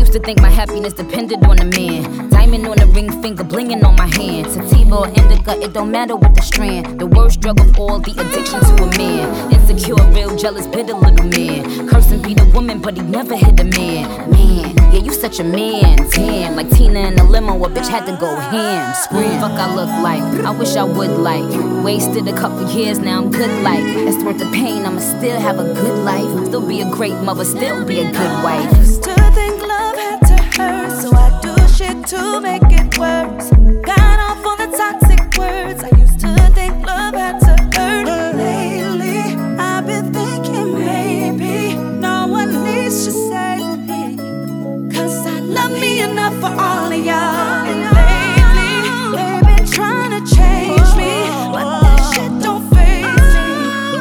used to think my happiness depended on a man. Diamond on the ring finger, blinging on my hand. Sativa or indica, it don't matter what the strand. The worst drug of all, the addiction to a man. Insecure, real jealous, bitter little man. Cursing be the woman, but he never hit a man. Man, yeah, you such a man. Damn, like Tina in a limo, a bitch had to go ham. Scream, fuck I look like, I wish I would like. Wasted a couple years, now I'm good like. It's worth the pain, I'ma still have a good life. Still be a great mother, still be a good wife. I used to think love had to hurt, so I do shit to make it worse. Got off on the toxic words. I used to think love had to hurt. But lately, I've been thinking maybe no one needs to save me, 'cause I love me enough for all of y'all. And lately, they've been trying to change me, but that shit don't faze me,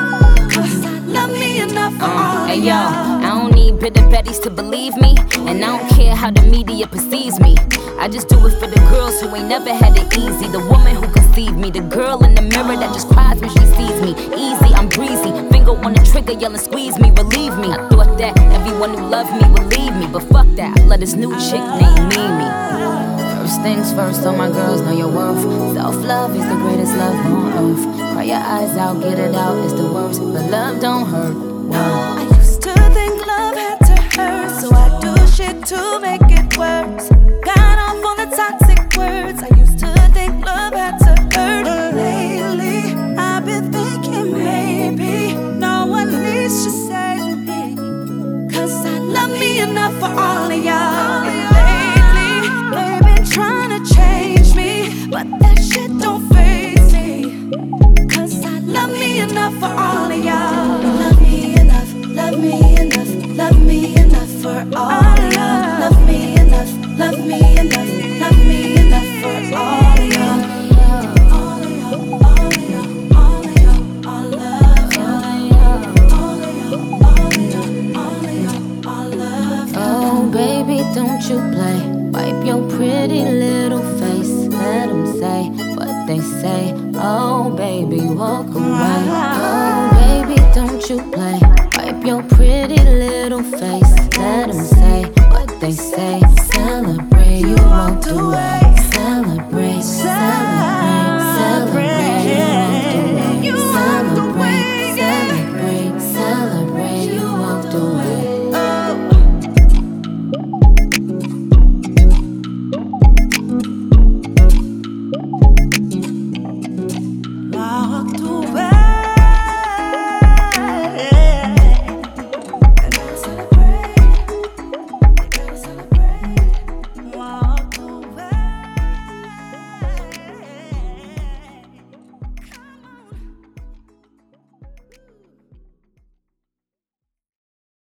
'cause I love me enough for all of Hey y'all. yo, I don't need bitter betties to believe me, and I don't care how the media perceives me. I just do it for the girls who ain't never had it easy. The woman who conceived me, the girl in the mirror that just cries when she sees me. Easy, I'm breezy, finger on the trigger, yelling squeeze me, relieve me. I thought that everyone who loved me would leave me, but fuck that, I let this new chick named Mimi. First things first, all my girls know your worth. Self-love is the greatest love on earth. Cry your eyes out, get it out, it's the worst, but love don't hurt. Whoa. I used to think love had to hurt, so I do shit to make it worse. Got off on the toxic words. I used to think love had to hurt. But lately, I've been thinking maybe no one needs to save me, 'cause I love me enough for all of y'all. And lately, they've been trying to change me, but that shit don't faze me, 'cause I love me enough for all of y'all. Love me enough, love me enough, love me enough for all of y'all. Love me enough, love me enough, love me enough for all of y'all. All of y'all, all of y'all, all of y'all, all of y'all. All of y'all, all of y'all, all of y'all, all of y'all. Oh, baby, don't you play. Wipe your pretty little face. Let them say what they say. Oh, baby, walk away. Oh, baby, don't you play. Wipe your pretty little face. Let them say what they say. Celebrate, you walked away.